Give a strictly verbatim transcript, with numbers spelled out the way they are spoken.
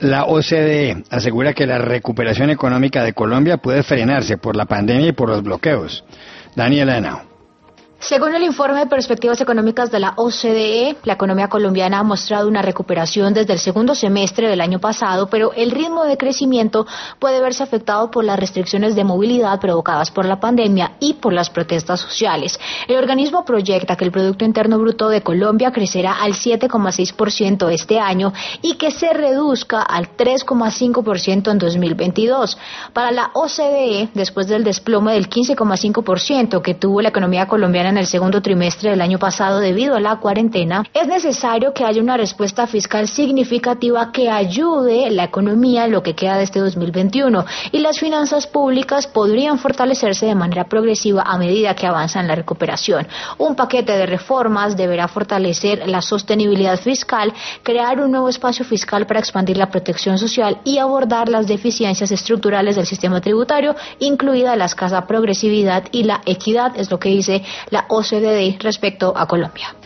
La O C D E asegura que la recuperación económica de Colombia puede frenarse por la pandemia y por los bloqueos. Daniela Henao. Según el informe de perspectivas económicas de la O C D E, la economía colombiana ha mostrado una recuperación desde el segundo semestre del año pasado, pero el ritmo de crecimiento puede verse afectado por las restricciones de movilidad provocadas por la pandemia y por las protestas sociales. El organismo proyecta que el Producto Interno Bruto de Colombia crecerá al siete coma seis por ciento este año y que se reduzca al tres coma cinco por ciento en dos mil veintidós. Para la O C D E, después del desplome del quince coma cinco por ciento que tuvo la economía colombiana en el segundo trimestre del año pasado debido a la cuarentena, es necesario que haya una respuesta fiscal significativa que ayude la economía en lo que queda de este dos mil veintiuno, y las finanzas públicas podrían fortalecerse de manera progresiva a medida que avanza en la recuperación. Un paquete de reformas deberá fortalecer la sostenibilidad fiscal, crear un nuevo espacio fiscal para expandir la protección social y abordar las deficiencias estructurales del sistema tributario, incluida la escasa progresividad y la equidad, es lo que dice la O C D E respecto a Colombia.